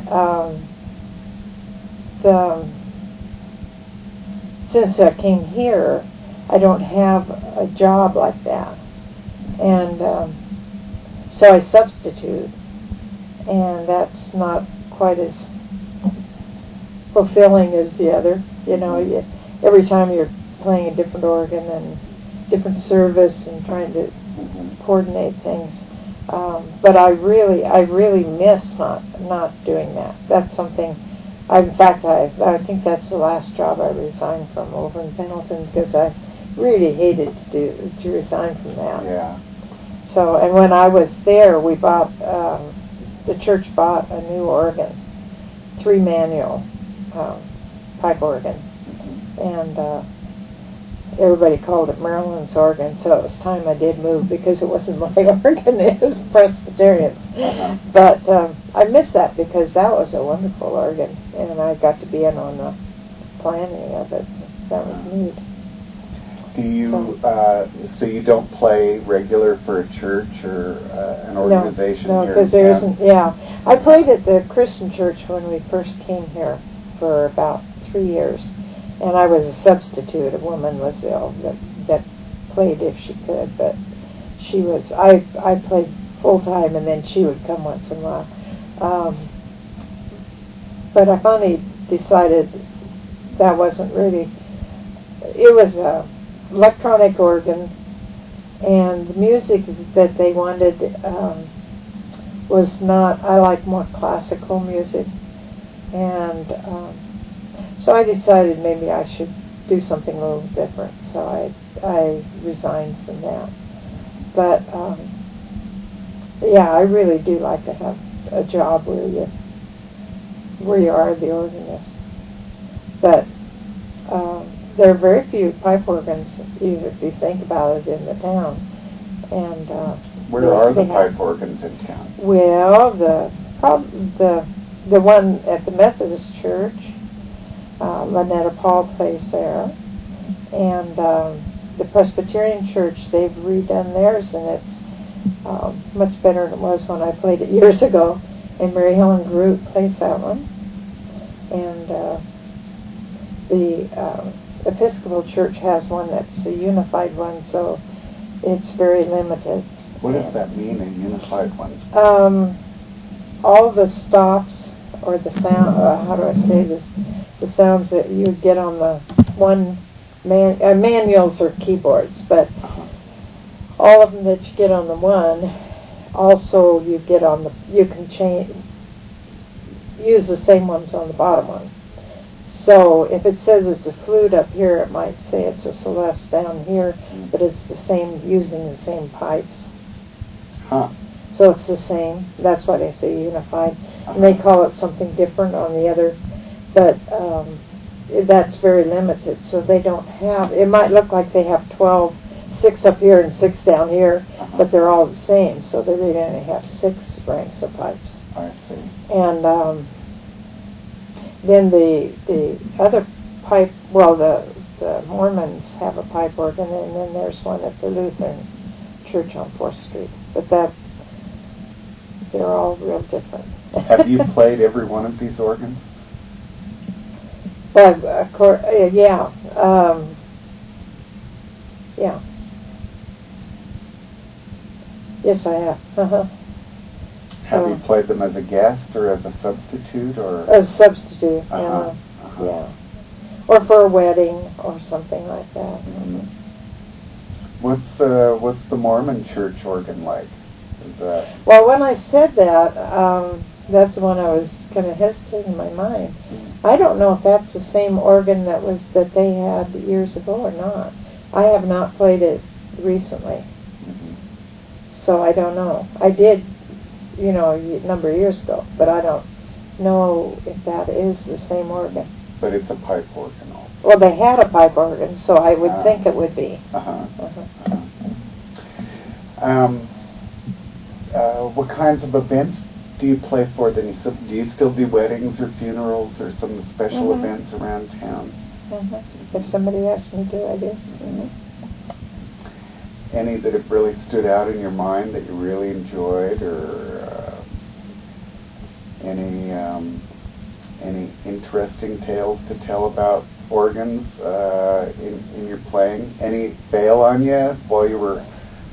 since I came here, I don't have a job like that, and so I substitute, and that's not quite as fulfilling as the other. Every time you're playing a different organ and different service and trying to coordinate things. But I really miss not doing that. That's something In fact, I think that's the last job I resigned from over in Pendleton, because I really hated to resign from that. Yeah. So, and when I was there, we bought, the church bought a new organ, 3-manual pipe organ, and everybody called it Maryland's organ, so it was time I did move, because it wasn't my organ, it was Presbyterian's. But I miss that, because that was a wonderful organ, and I got to be in on the planning of it. That was neat. Do you, so you don't play regular for a church or an organization no, here? No, because there isn't, I played at the Christian church when we first came here for about 3 years, and I was a substitute. A woman was that played if she could, but she was, I played full time, and then she would come once in a while. But I finally decided that wasn't really, it was a electronic organ, and the music that they wanted was not, I like more classical music, and so I decided maybe I should do something a little different, so I resigned from that. But I really do like to have a job where you are the organist, but there are very few pipe organs, if you think about it, in the town. And where are the pipe organs in town? Well, the one at the Methodist Church, Lynetta Paul plays there, and the Presbyterian Church, they've redone theirs, and it's much better than it was when I played it years ago. And Mary Helen Groot plays that one, and the Episcopal Church has one that's a unified one, so it's very limited. What does that mean, a unified one? All the stops, or the sound, how do I say this, the sounds that you get on the one manuals or keyboards, but all of them that you get on the one, also you get on the, you can use the same ones on the bottom one. So if it says it's a flute up here, it might say it's a celeste down here, but it's the same, using the same pipes. So it's the same. That's why they say unified. And they call it something different on the other, but that's very limited. So they don't have, it might look like they have 12, 6 up here and 6 down here, but they're all the same. So they really only have 6 ranks of pipes. I see. And then the other pipe, well, the Mormons have a pipe organ, and then there's one at the Lutheran Church on 4th Street. But they're all real different. Have you played every one of these organs? Well, of course, yeah. Yeah. Yes, I have. Have you played them as a guest or as a substitute, or as a substitute? Yeah, or for a wedding or something like that. What's the Mormon church organ like? Is that... Well, when I said that, that's when I was kind of hesitating in my mind. I don't know if that's the same organ that they had years ago or not. I have not played it recently, so I don't know. I did, a number of years ago, but I don't know if that is the same organ. But it's a pipe organ also. Well, they had a pipe organ, so I would think it would be. What kinds of events do you play for? Then do you still do weddings or funerals or some special events around town? If somebody asks me to, I do. Any that have really stood out in your mind that you really enjoyed, or any interesting tales to tell about organs in your playing? Any fail on you while you were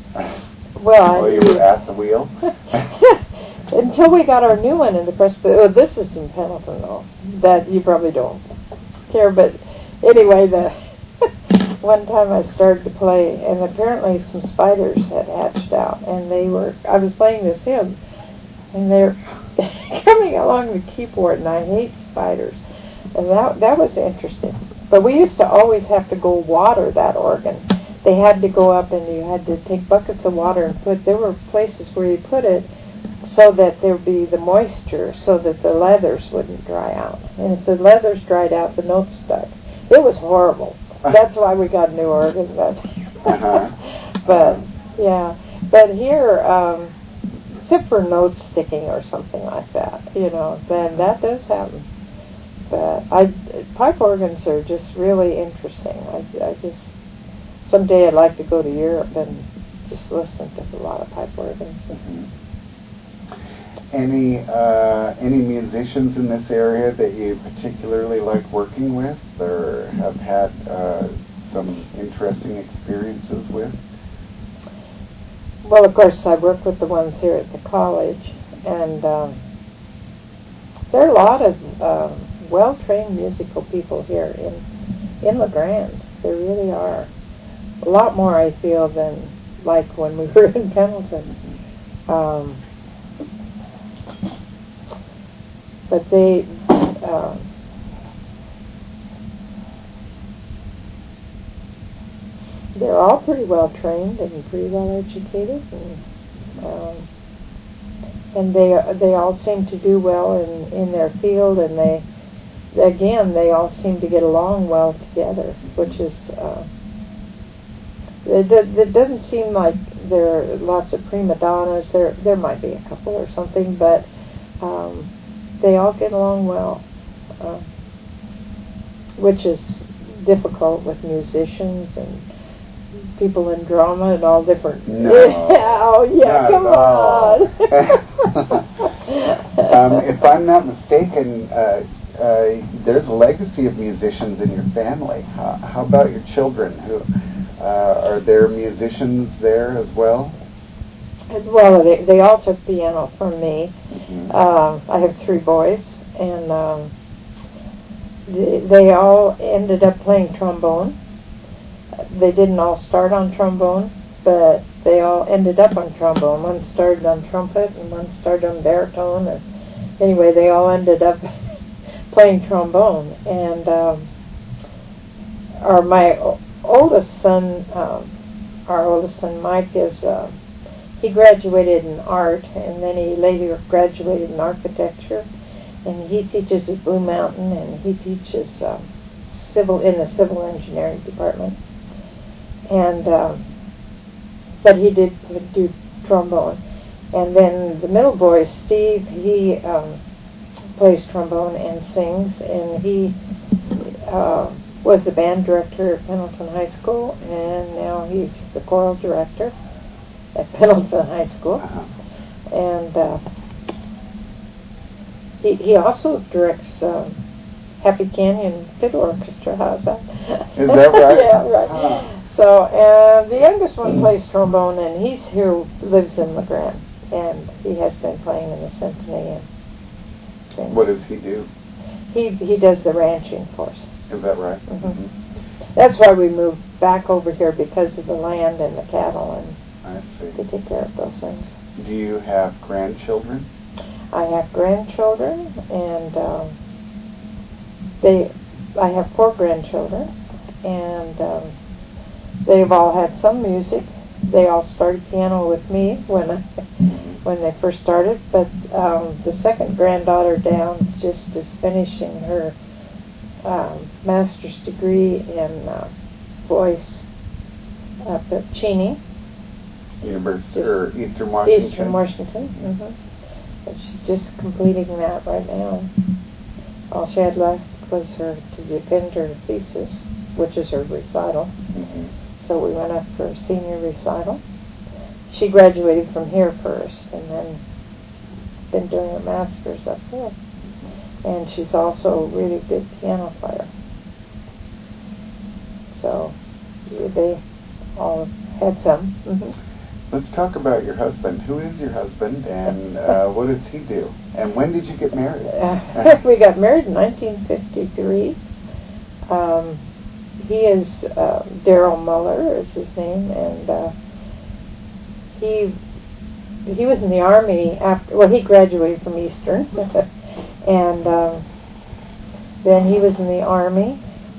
at the wheel? Until we got our new one in the Presbyterian. This is in Pendleton, though. That you probably don't care, but anyway, one time I started to play, and apparently some spiders had hatched out, and I was playing this hymn, and coming along the keyboard, and I hate spiders. And that was interesting. But we used to always have to go water that organ. They had to go up, and you had to take buckets of water and there were places where you put it so that there would be the moisture, so that the leathers wouldn't dry out. And if the leathers dried out, the notes stuck. It was horrible. That's why we got new organs. But yeah, but here, except for notes sticking or something like that, then that does happen. But pipe organs are just really interesting. I just someday I'd like to go to Europe and just listen to a lot of pipe organs. Mm-hmm. Any musicians in this area that you particularly like working with, or have had some interesting experiences with? Well, of course, I work with the ones here at the college, and there are a lot of well-trained musical people here in La Grande. There really are. A lot more, I feel, than like when we were in Pendleton. But they're all pretty well trained and pretty well educated, and they all seem to do well in their field, and they all seem to get along well together, which is it doesn't seem like there are lots of prima donnas. There might be a couple or something, but they all get along well, which is difficult with musicians and people in drama and all different. No. Oh yeah, come on. If I'm not mistaken, there's a legacy of musicians in your family. How about your children? Are there musicians there as well? Well, they all took piano from me. Mm-hmm. I have 3 boys, and they all ended up playing trombone. They didn't all start on trombone, but they all ended up on trombone. One started on trumpet, and one started on baritone. And anyway, they all ended up playing trombone. And my oldest son, Mike, he graduated in art, and then he later graduated in architecture, and he teaches at Blue Mountain, and he teaches in the civil engineering department. And but he did do trombone. And then the middle boy, Steve, he plays trombone and sings, and he was the band director at Pendleton High School, and now he's the choral director at Pendleton High School. And he also directs Happy Canyon Fiddle Orchestra. How's that? Is that right? Yeah, right. So, the youngest one plays trombone, and lives in La Grande, and he has been playing in the symphony. And what does he do? He does the ranching for us. Is that right? Mm-hmm. Mm-hmm. That's why we moved back over here, because of the land and the cattle, and I see. to take care of those things. Do you have grandchildren? I have grandchildren, and I have 4 grandchildren, and they've all had some music. They all started piano with me when they first started, but the second granddaughter down just is finishing her master's degree in voice up at Cheney University or Eastern Washington? Eastern Washington. Mm-hmm. But she's just completing that right now. All she had left was to defend her thesis, which is her recital. Mm-hmm. So we went up for a senior recital. She graduated from here first, and then been doing her master's up here. And she's also a really good piano player. So they all had some. Mm-hmm. Let's talk about your husband. Who is your husband, and what does he do? And when did you get married? We got married in 1953. He is Daryl Muller is his name, and he he was in the Army after. Well, he graduated from Eastern, and then he was in the Army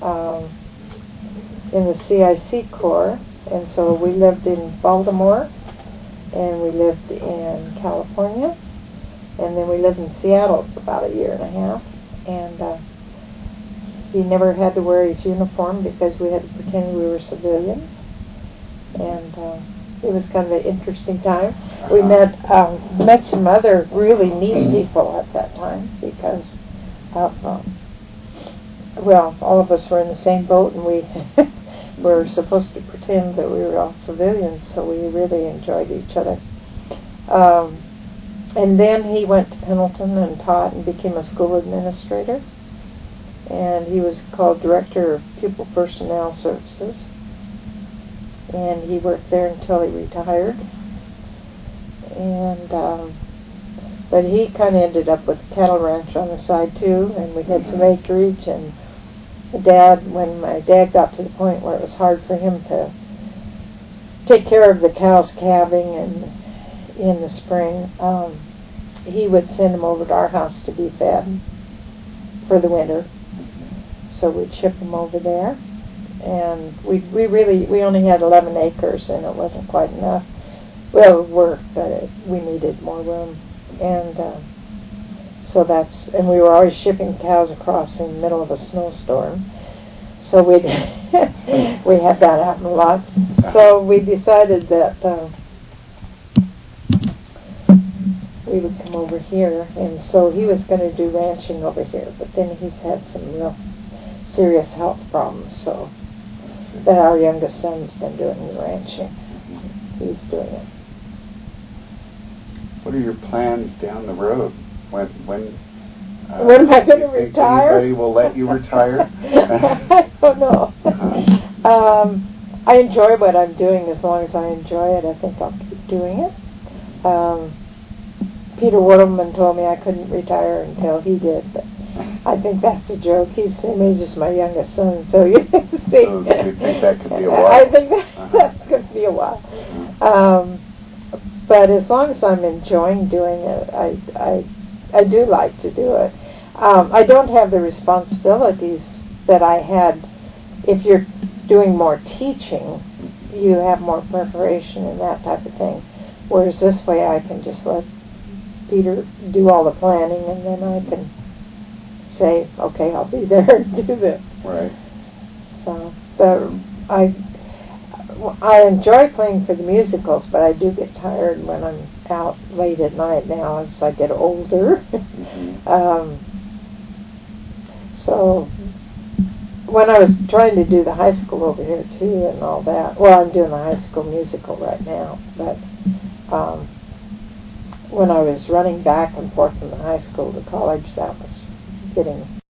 in the CIC Corps, and so we lived in Baltimore, and we lived in California, and then we lived in Seattle for about a year and a half, and he never had to wear his uniform because we had to pretend we were civilians, and it was kind of an interesting time. We met some other really neat people at that time because well, all of us were in the same boat, and we were supposed to pretend that we were all civilians, so we really enjoyed each other. And then he went to Pendleton and taught and became a school administrator, and he was called Director of Pupil Personnel Services, and he worked there until he retired. And but he kind of ended up with a cattle ranch on the side too, and we had some acreage. And when my dad got to the point where it was hard for him to take care of the cows calving and in the spring, he would send them over to our house to be fed for the winter. So we'd ship them over there, and we only had 11 acres, and it wasn't quite enough. Well, it worked, but we needed more room, and so and we were always shipping cows across in the middle of a snowstorm, so we had that happen a lot. So we decided that we would come over here, and so he was going to do ranching over here, but then he's had some real serious health problems, so that our youngest son's been doing the ranching. He's doing it. What are your plans down the road? When am I going to retire? Anybody will let you retire? I don't know. I enjoy what I'm doing. As long as I enjoy it, I think I'll keep doing it. Peter Waterman told me I couldn't retire until he did, but I think that's a joke. He's the same age as my youngest son, so you see. So you think that could be a while? I think that's going to be a while. But as long as I'm enjoying doing it, I do like to do it. I don't have the responsibilities that I had. If you're doing more teaching, you have more preparation and that type of thing. Whereas this way I can just let Peter do all the planning, and then I can say, okay, I'll be there and do this. Right. So I enjoy playing for the musicals, but I do get tired when I'm out late at night now as I get older. So when I was trying to do the high school over here too and all that, well, I'm doing the high school musical right now, but when I was running back and forth from the high school to college, that was getting